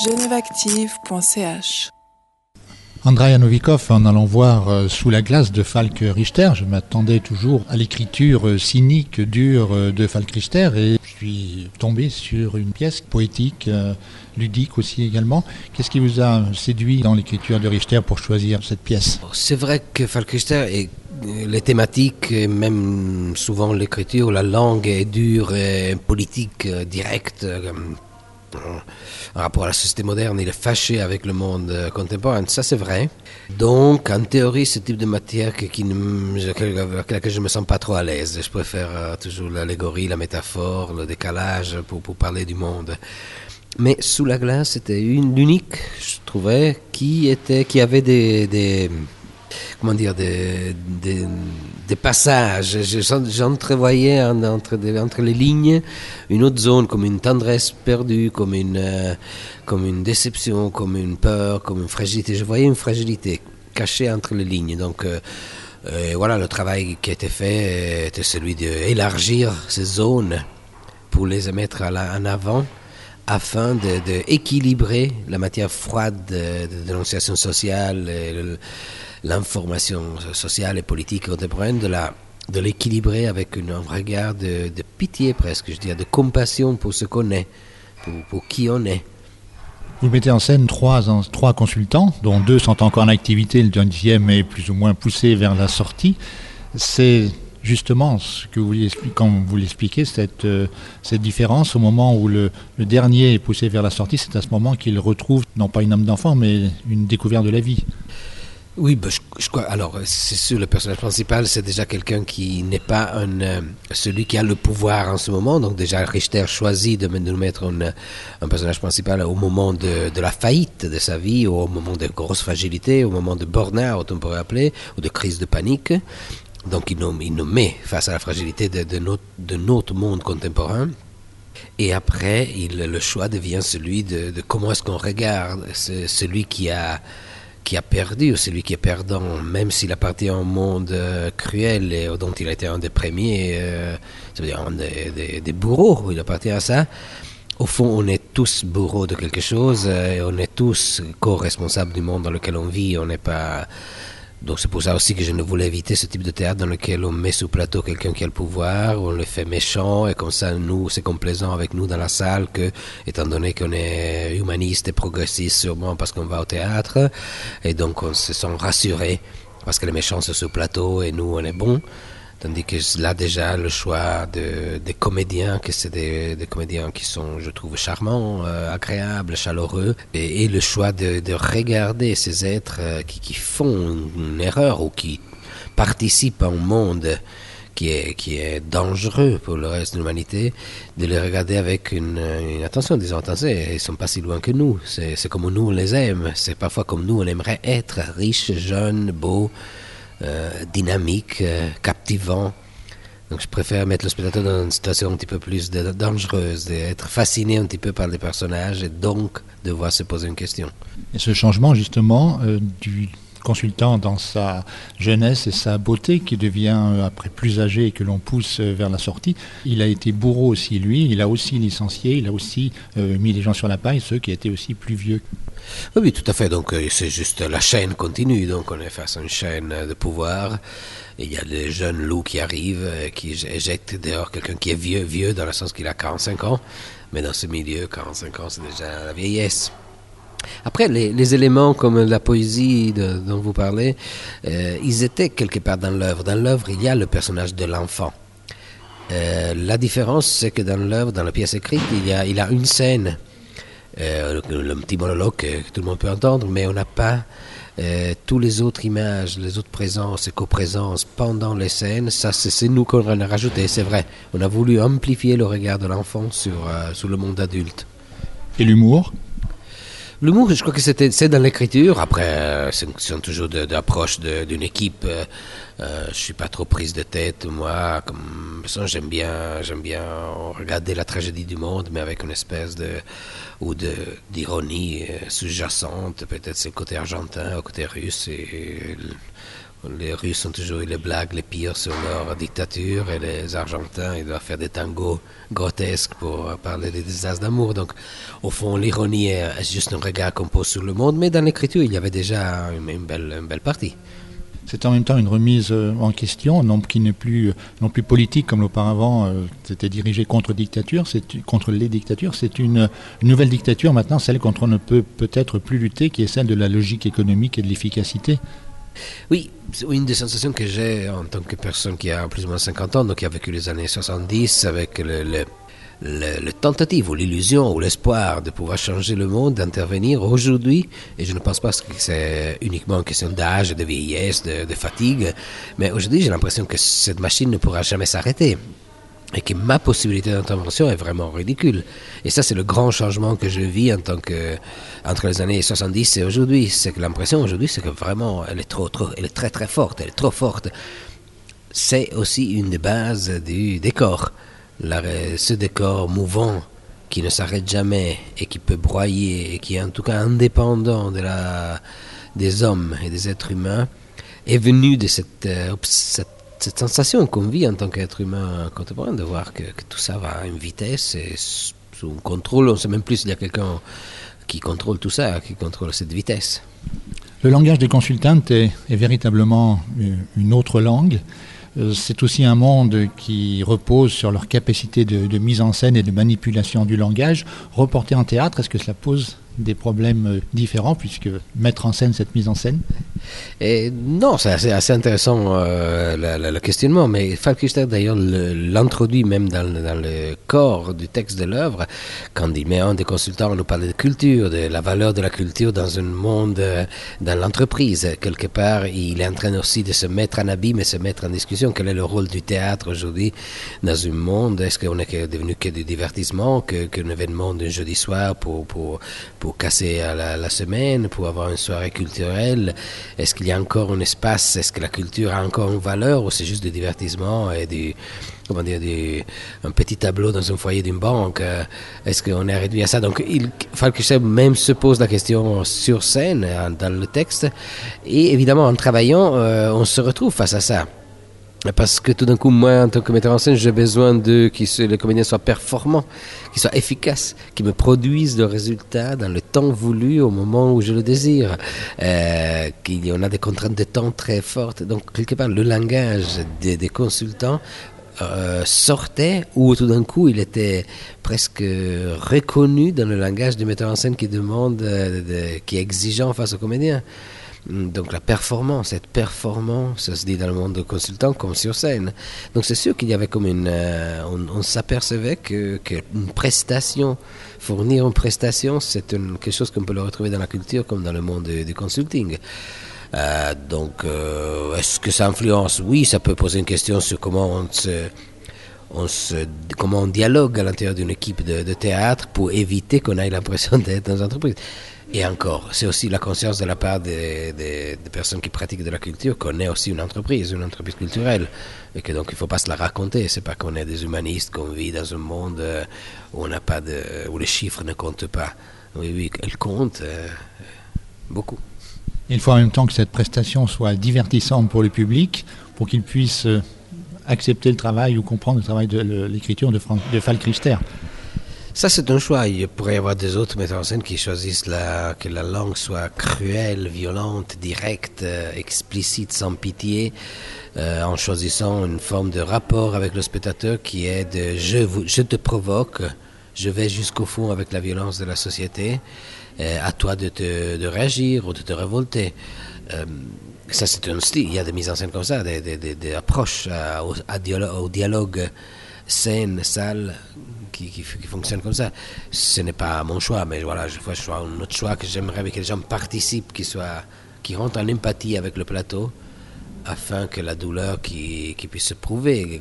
genèveactive.ch. Andreï Novikov, en allant voir Sous la glace de Falk Richter, je m'attendais toujours à l'écriture cynique, dure de Falk Richter, et je suis tombé sur une pièce poétique, ludique aussi également. Qu'est-ce qui vous a séduit dans l'écriture de Richter pour choisir cette pièce ? C'est vrai que Falk Richter, les thématiques, et même souvent l'écriture, la langue est dure, et politique, directe. En rapport à la société moderne, il est fâché avec le monde contemporain, ça c'est vrai. Donc en théorie, ce type de matière avec laquelle je ne me sens pas trop à l'aise. Je préfère toujours l'allégorie, la métaphore, le décalage pour parler du monde. Mais Sous la glace, c'était l'unique, je trouvais, qui avait des passages. J'entrevoyais entre les lignes une autre zone, comme une tendresse perdue, comme une déception, comme une peur, comme une fragilité. Je voyais une fragilité cachée entre les lignes. Donc voilà, le travail qui a été fait était celui d'élargir ces zones pour les mettre en avant, afin d'équilibrer la matière froide de dénonciation sociale et l'information sociale et politique contemporaine, de l'équilibrer avec un regard de pitié presque, je dirais, de compassion pour ce qu'on est, pour qui on est. Vous mettez en scène trois consultants, dont 2 sont encore en activité, le 10e est plus ou moins poussé vers la sortie. C'est justement ce que vous vouliez expliquer, quand vous l'expliquez, cette différence au moment où le dernier est poussé vers la sortie, c'est à ce moment qu'il retrouve, non pas une âme d'enfant, mais une découverte de la vie. Oui, je crois. Alors, c'est sûr, le personnage principal, c'est déjà quelqu'un qui n'est pas celui qui a le pouvoir en ce moment. Donc, déjà, Richter choisit de nous mettre un personnage principal au moment de la faillite de sa vie, au moment de grosse fragilité, au moment de burn-out, on pourrait appeler, ou de crise de panique. Donc, il nous met face à la fragilité de notre monde contemporain. Et après, le choix devient celui de comment est-ce qu'on regarde celui qui a perdu, ou celui qui est perdant, même s'il appartient à un monde cruel et dont il a été un des premiers, ça veut dire un des bourreaux, il appartient à ça. Au fond, on est tous bourreaux de quelque chose, et on est tous co-responsables du monde dans lequel on vit. On n'est pas. Donc c'est pour ça aussi que je ne voulais éviter ce type de théâtre dans lequel on met sous plateau quelqu'un qui a le pouvoir, on le fait méchant, et comme ça, nous, c'est complaisant avec nous dans la salle, que, étant donné qu'on est humaniste et progressiste, sûrement parce qu'on va au théâtre, et donc on se sent rassuré parce que les méchants sont sous plateau et nous, on est bons. Tandis que là, déjà, le choix des comédiens, que c'est des comédiens qui sont, je trouve, charmants, agréables, chaleureux, et le choix de regarder ces êtres qui font une erreur ou qui participent à un monde qui est dangereux pour le reste de l'humanité, de les regarder avec une attention, disons, attention, ils sont pas si loin que nous, c'est comme nous on les aime, c'est parfois comme nous on aimerait être, riches, jeunes, beaux, dynamique, captivant. Donc je préfère mettre le spectateur dans une situation un petit peu plus dangereuse, d'être fasciné un petit peu par les personnages et donc devoir se poser une question. Et ce changement justement du consultant dans sa jeunesse et sa beauté qui devient après plus âgé et que l'on pousse vers la sortie, il a été bourreau aussi lui, il a aussi licencié, il a aussi mis les gens sur la paille, ceux qui étaient aussi plus vieux. Oui, tout à fait. Donc, c'est juste la chaîne continue. Donc, on est face à une chaîne de pouvoir. Et il y a des jeunes loups qui arrivent, qui éjectent dehors quelqu'un qui est vieux dans le sens qu'il a 45 ans. Mais dans ce milieu, 45 ans, c'est déjà la vieillesse. Après, les éléments comme la poésie dont vous parlez, ils étaient quelque part dans l'œuvre. Dans l'œuvre, il y a le personnage de l'enfant. La différence, c'est que dans l'œuvre, dans la pièce écrite, il a une scène. Le petit monologue que tout le monde peut entendre, mais on n'a pas toutes les autres images, les autres présences et coprésences pendant les scènes. Ça, c'est nous qu'on en a rajouté, c'est vrai. On a voulu amplifier le regard de l'enfant sur le monde adulte. Et l'humour ? L'humour, je crois que c'est dans l'écriture. Après, c'est toujours d'approche d'une équipe. Je suis pas trop prise de tête. Moi, comme personne, j'aime bien regarder la tragédie du monde, mais avec une espèce d'ironie sous-jacente. Peut-être c'est le côté argentin, le côté russe, et Les Russes ont toujours eu les blagues les pires sur leur dictature et les Argentins, ils doivent faire des tangos grotesques pour parler des désastres d'amour. Donc, au fond, l'ironie est juste un regard qu'on pose sur le monde, mais dans l'écriture, il y avait déjà une belle partie. C'est en même temps une remise en question, qui n'est plus non plus politique comme auparavant, c'était dirigé contre contre les dictatures. C'est une nouvelle dictature maintenant, celle contre on ne peut peut-être plus lutter, qui est celle de la logique économique et de l'efficacité. Oui, c'est une des sensations que j'ai en tant que personne qui a plus ou moins 50 ans, donc qui a vécu les années 70 avec le tentative ou l'illusion ou l'espoir de pouvoir changer le monde, d'intervenir aujourd'hui. Et je ne pense pas que c'est uniquement une question d'âge, de vieillesse, de fatigue, mais aujourd'hui j'ai l'impression que cette machine ne pourra jamais s'arrêter. Et que ma possibilité d'intervention est vraiment ridicule. Et ça, c'est le grand changement que je vis entre les années 70 et aujourd'hui. C'est que l'impression aujourd'hui, c'est que vraiment, elle est très très forte, elle est trop forte. C'est aussi une des bases du décor. Ce décor mouvant qui ne s'arrête jamais et qui peut broyer et qui est en tout cas indépendant des hommes et des êtres humains est venu de cette sensation qu'on vit en tant qu'être humain contemporain, de voir que tout ça va à une vitesse et sous contrôle. On ne sait même plus s'il y a quelqu'un qui contrôle tout ça, qui contrôle cette vitesse. Le langage des consultantes est véritablement une autre langue. C'est aussi un monde qui repose sur leur capacité de mise en scène et de manipulation du langage. Reporté en théâtre, est-ce que cela pose des problèmes différents, puisque mettre en scène cette mise en scène? Et non, c'est assez intéressant le questionnement, mais Falk Richter d'ailleurs l'introduit même dans le corps du texte de l'œuvre, quand il met un des consultants à nous parler de culture, de la valeur de la culture dans un monde, dans l'entreprise. Quelque part, il est en train aussi de se mettre en abîme et se mettre en discussion. Quel est le rôle du théâtre aujourd'hui dans un monde? Est-ce qu'on est devenu que du divertissement, qu'un événement d'un jeudi soir pour casser la semaine, pour avoir une soirée culturelle? Est-ce qu'il y a encore un espace? Est-ce que la culture a encore une valeur, ou c'est juste du divertissement et un petit tableau dans un foyer d'une banque? Est-ce qu'on est réduit à ça? Donc, Falk Richter même se pose la question sur scène, dans le texte, et évidemment, en travaillant, on se retrouve face à ça. Parce que tout d'un coup, moi, en tant que metteur en scène, j'ai besoin que les comédiens soient performants, qu'ils soient efficaces, qu'ils me produisent le résultat dans le temps voulu, au moment où je le désire. Qu'il y en a des contraintes de temps très fortes. Donc, quelque part, le langage des consultants sortait, où tout d'un coup, il était presque reconnu dans le langage du metteur en scène qui demande, qui est exigeant face aux comédiens. Donc cette performance, ça se dit dans le monde de consultant comme sur scène. Donc c'est sûr qu'il y avait comme on s'apercevait que une prestation, fournir une prestation, c'est quelque chose qu'on peut le retrouver dans la culture comme dans le monde du consulting. Donc est-ce que ça influence? Oui, ça peut poser une question sur comment comment on dialogue à l'intérieur d'une équipe de théâtre pour éviter qu'on ait l'impression d'être dans une entreprise. Et encore, c'est aussi la conscience de la part des personnes qui pratiquent de la culture qu'on est aussi une entreprise culturelle, et que donc il ne faut pas se la raconter. C'est pas qu'on est des humanistes, qu'on vit dans un monde où où les chiffres ne comptent pas. Oui, elles comptent beaucoup. Il faut en même temps que cette prestation soit divertissante pour le public, pour qu'il puisse accepter le travail ou comprendre le travail de l'écriture de Falk Richter. Ça, c'est un choix. Il pourrait y avoir des autres metteurs en scène qui choisissent que la langue soit cruelle, violente, directe, explicite, sans pitié, en choisissant une forme de rapport avec le spectateur qui est de je te provoque, je vais jusqu'au fond avec la violence de la société, à toi de réagir ou de te révolter. Ça, c'est un style. Il y a des mises en scène comme ça, des approches au dialogue scène, salle, qui fonctionne comme ça. Ce n'est pas mon choix, mais voilà, je vois un autre choix que j'aimerais que les gens participent, qui rentrent en empathie avec le plateau, afin que la douleur qui puisse se prouver,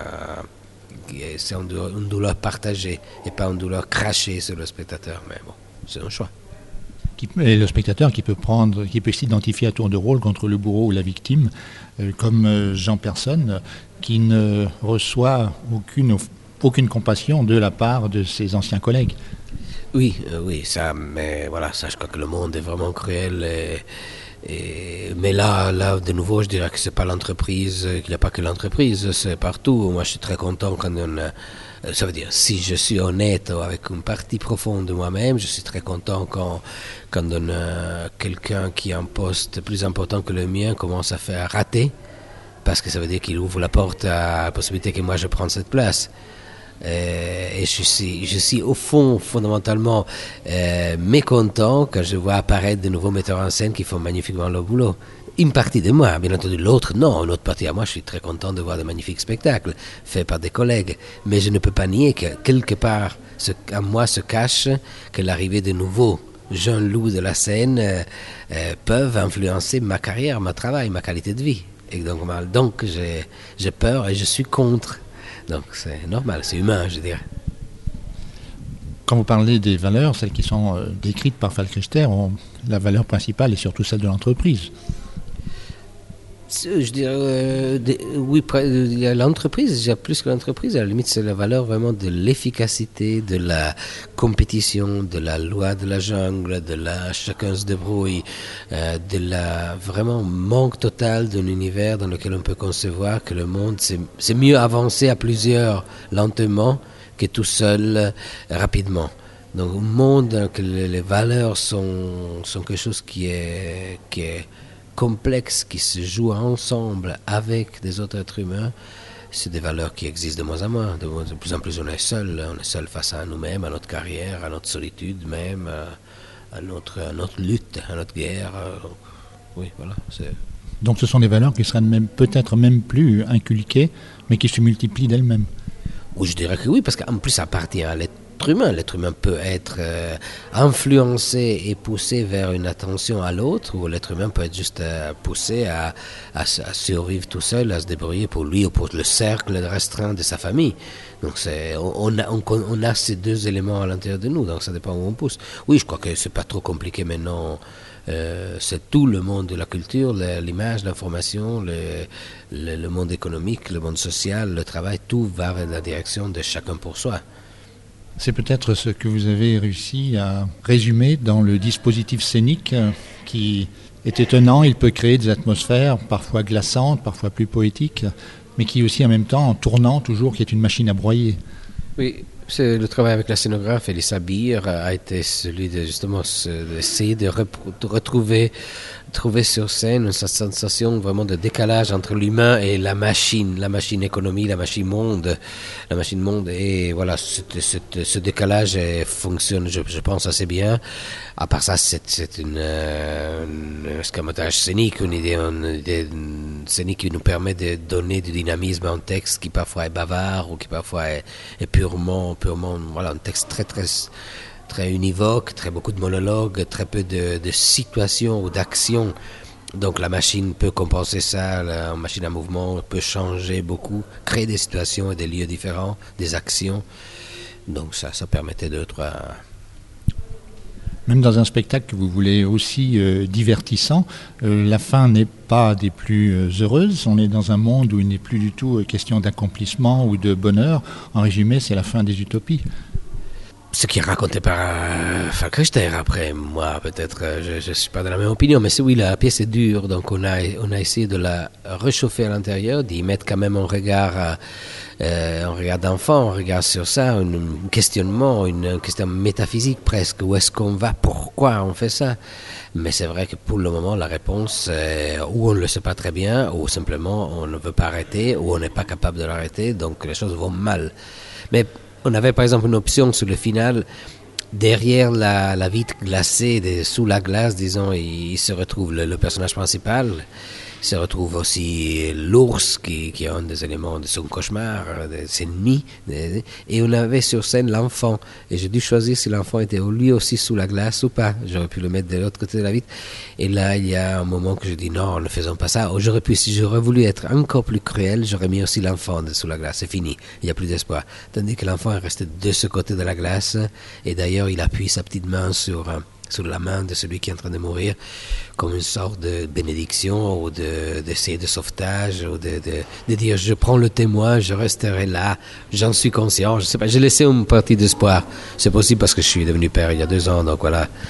c'est une douleur partagée et pas une douleur crachée sur le spectateur. Mais bon, c'est un choix. Et le spectateur qui peut s'identifier à tour de rôle contre le bourreau ou la victime, comme Jean Persson, qui ne reçoit aucune compassion de la part de ses anciens collègues. Oui, ça, mais voilà, ça, je crois que le monde est vraiment cruel Mais là, de nouveau, je dirais que c'est pas l'entreprise, qu'il n'y a pas que l'entreprise, c'est partout. Moi, je suis très content quand ça veut dire, si je suis honnête avec une partie profonde de moi-même, je suis très content quand quelqu'un qui a un poste plus important que le mien commence à faire rater, parce que ça veut dire qu'il ouvre la porte à la possibilité que moi je prenne cette place. Et je suis au fond, fondamentalement, mécontent quand je vois apparaître de nouveaux metteurs en scène qui font magnifiquement leur boulot. Une partie de moi, bien entendu, l'autre, non. Une autre partie à moi, je suis très content de voir de magnifiques spectacles faits par des collègues. Mais je ne peux pas nier que quelque part, en moi se cache que l'arrivée de nouveaux jeunes loups de la scène peuvent influencer ma carrière, mon travail, ma qualité de vie. Et donc j'ai peur et je suis contre. Donc c'est normal, c'est humain, je dirais. Quand vous parlez des valeurs, celles qui sont décrites par Falk Richter, la valeur principale est surtout celle de l'entreprise. Je dirais, oui, il y a l'entreprise, il y a plus que l'entreprise, à la limite c'est la valeur vraiment de l'efficacité, de la compétition, de la loi de la jungle, chacun se débrouille, de la vraiment manque total d'un univers dans lequel on peut concevoir que le monde, c'est mieux avancer à plusieurs lentement que tout seul rapidement. Donc un monde dans lequel les valeurs sont quelque chose qui est complexe, qui se joue ensemble avec des autres êtres humains, c'est des valeurs qui existent de moins en moins. De plus en plus on est seul face à nous-mêmes, à notre carrière, à notre solitude même, à notre lutte, à notre guerre. Oui, voilà. Donc ce sont des valeurs qui seraient peut-être même plus inculquées, mais qui se multiplient d'elles-mêmes. Oui, je dirais que oui, parce qu'en plus ça appartient à l'être humain. L'être humain peut être influencé et poussé vers une attention à l'autre, ou l'être humain peut être juste poussé à survivre tout seul, à se débrouiller pour lui ou pour le cercle restreint de sa famille. Donc on a ces deux éléments à l'intérieur de nous, donc ça dépend où on pousse. Oui, je crois que c'est pas trop compliqué maintenant. C'est tout le monde de la culture, l'image, l'information, le monde économique, le monde social, le travail, tout va vers la direction de chacun pour soi. C'est peut-être ce que vous avez réussi à résumer dans le dispositif scénique qui est étonnant. Il peut créer des atmosphères parfois glaçantes, parfois plus poétiques, mais qui aussi en même temps, en tournant toujours, qui est une machine à broyer. Oui. C'est le travail avec la scénographe Elissa Beer a été celui de justement d'essayer de trouver sur scène une sensation vraiment de décalage entre l'humain et la machine économie, la machine monde, et voilà, ce décalage fonctionne, je pense, assez bien. À part ça, c'est un escamotage scénique, une idée scénique qui nous permet de donner du dynamisme à un texte qui parfois est bavard ou qui parfois est purement, voilà, un texte très univoque, beaucoup de monologues, très peu de situations ou d'actions. Donc la machine peut compenser ça, la machine à mouvement peut changer beaucoup, créer des situations et des lieux différents, des actions. Donc ça permettait Même dans un spectacle que vous voulez aussi divertissant, la fin n'est pas des plus heureuses. On est dans un monde où il n'est plus du tout question d'accomplissement ou de bonheur. En résumé, c'est la fin des utopies. Ce qui est raconté par Falk Richter. Après, moi, peut-être, je ne suis pas de la même opinion, mais oui, la pièce est dure, donc on a essayé de la réchauffer à l'intérieur, d'y mettre quand même un regard d'enfant, un regard sur ça, un questionnement, une question métaphysique presque. Où est-ce qu'on va? Pourquoi on fait ça? Mais c'est vrai que pour le moment, la réponse, ou on ne le sait pas très bien, ou simplement on ne veut pas arrêter, ou on n'est pas capable de l'arrêter, donc les choses vont mal. Mais on avait par exemple une option sur le final, derrière la vitre glacée, sous la glace, disons, il se retrouve le personnage principal, il se retrouve aussi l'ours qui est un des éléments de son cauchemar, de ses nuits, et on avait sur scène l'enfant, et j'ai dû choisir si l'enfant était lui aussi sous la glace ou pas. J'aurais pu le mettre de l'autre côté de la vitre, et là il y a un moment que je dis non, ne faisons pas ça. Ou j'aurais pu, si j'aurais voulu être encore plus cruel, j'aurais mis aussi l'enfant sous la glace, c'est fini, il n'y a plus d'espoir. Tandis que l'enfant est resté de ce côté de la glace, et d'ailleurs il appuie sa petite main sur la main de celui qui est en train de mourir, comme une sorte de bénédiction ou d'essai de sauvetage, ou de dire je prends le témoin, je resterai là, j'en suis conscient, je sais pas, j'ai laissé une partie d'espoir. C'est possible parce que je suis devenu père il y a 2 ans, donc voilà.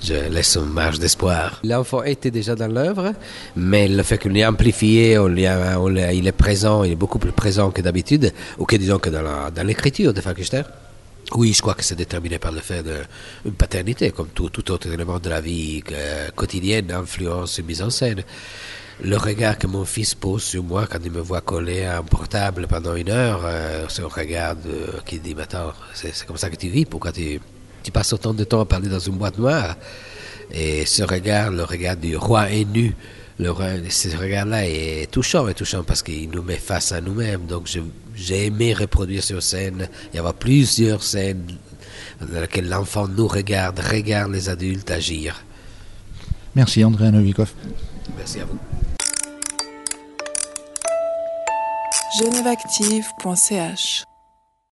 je laisse une marge d'espoir. L'enfant était déjà dans l'œuvre, mais le fait qu'on l'ait amplifié, il est présent, il est beaucoup plus présent que d'habitude, ou que disons que dans l'écriture de Falkenstein. Oui, je crois que c'est déterminé par le fait d'une paternité, comme tout autre élément de la vie quotidienne, influence une mise en scène. Le regard que mon fils pose sur moi quand il me voit coller à un portable pendant 1 heure, c'est un regard qui dit, mais attends, c'est comme ça que tu vis, pourquoi tu passes autant de temps à parler dans une boîte noire? Et ce regard, le regard du roi est nu, ce regard-là est touchant parce qu'il nous met face à nous-mêmes. Donc j'ai aimé reproduire sur scène, il y avoir plusieurs scènes dans lesquelles l'enfant nous regarde les adultes agir. Merci André Novikov. Merci à vous. Genevaactive.ch